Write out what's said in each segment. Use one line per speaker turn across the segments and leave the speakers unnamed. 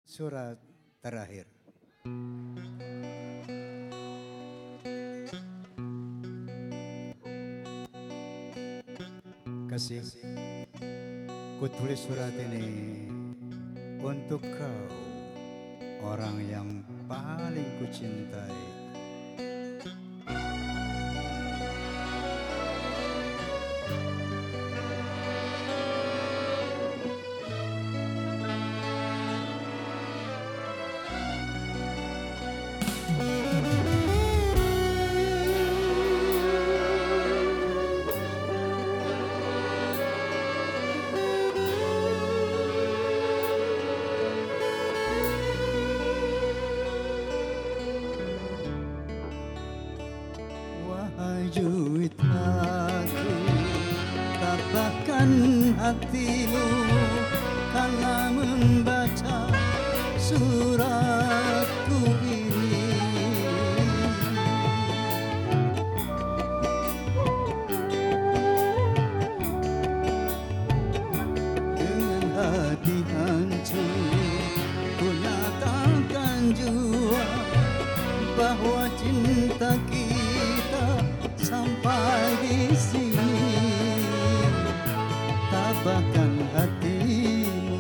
Surat terakhir. Kasih, ku tulis surat ini untuk kau, orang yang paling ku cintai. Juit aku, tapahkan hatimu karena membaca suratku ini. Dengan hati hancur, ku nyatakan jua bahwa cinta kita sampai di sini. Tabahkan hatimu.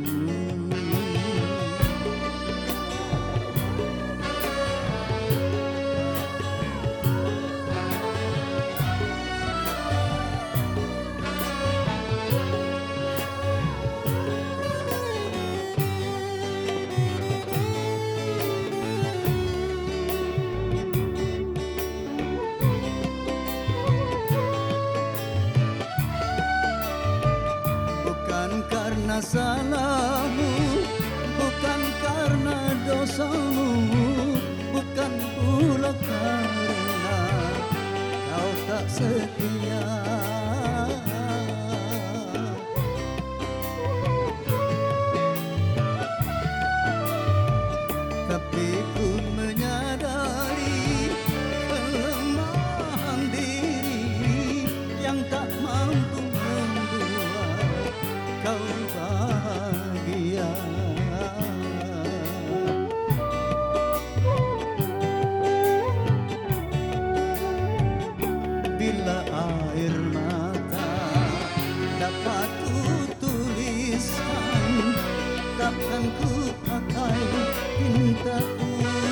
Karena salahmu, bukan karena dosamu, bukan pula karena kau tak setia. Tapi ku menyadari kelemahan diri yang tak mampu membuat kau bahagia. Bila air mata dapat ku tuliskan, takkan ku pakai tinta